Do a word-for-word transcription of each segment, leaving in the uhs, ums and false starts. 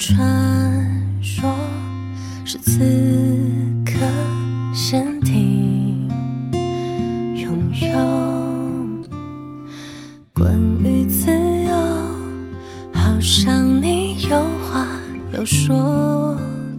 传说是此刻限定拥有，关于自由，好像你有话要说。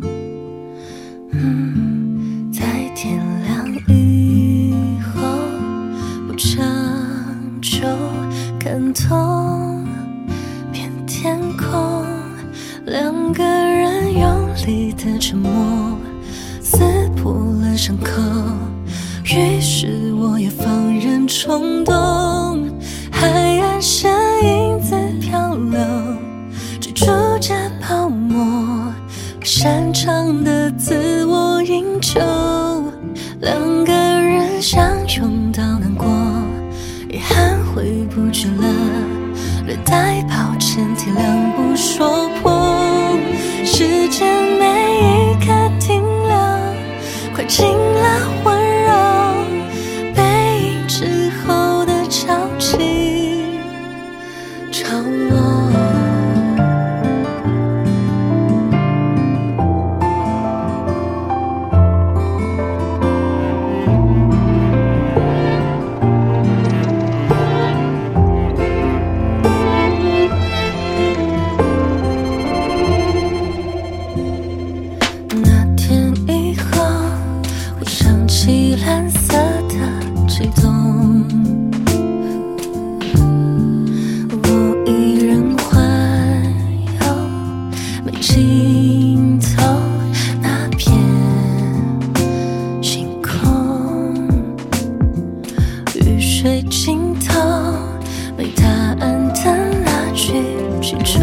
嗯，在天亮以后，不强求看透变天空，两个人用力的沉默，撕破了伤口。于是我也放任冲动，海岸线影子漂流，追逐着泡沫，擅长的自我营救。两个人相拥到难过，遗憾回不去了，略带抱歉体谅不说破。时间每一刻停留，快进了温柔，背影之后的潮起潮落。蓝色的悸动，我依然环游没尽头那片星空，雨水尽头没答案的那句祈求，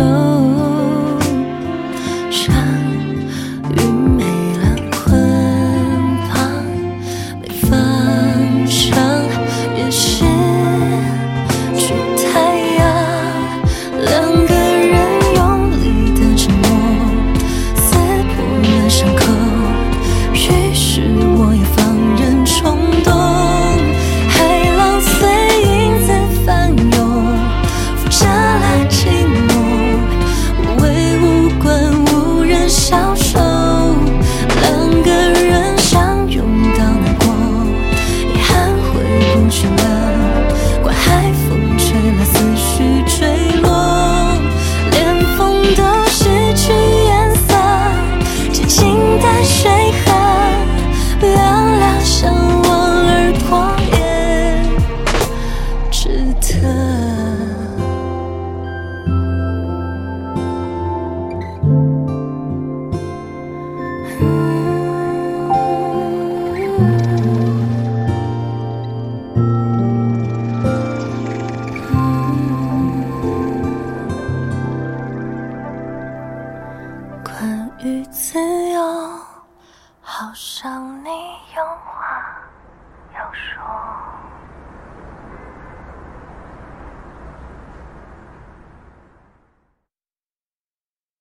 山与美了捆绑，方向也是去太阳。两个人用力的沉默，撕破了伤口。于是我也放任冲动，海浪随影子翻涌，扶着了寂寞，无味无关无人消受。两个人相拥到难过，去了，怪海风吹了思绪坠落，连风都失去颜色，寂静的水河，两两相望而过也值得。关于自由，好像你有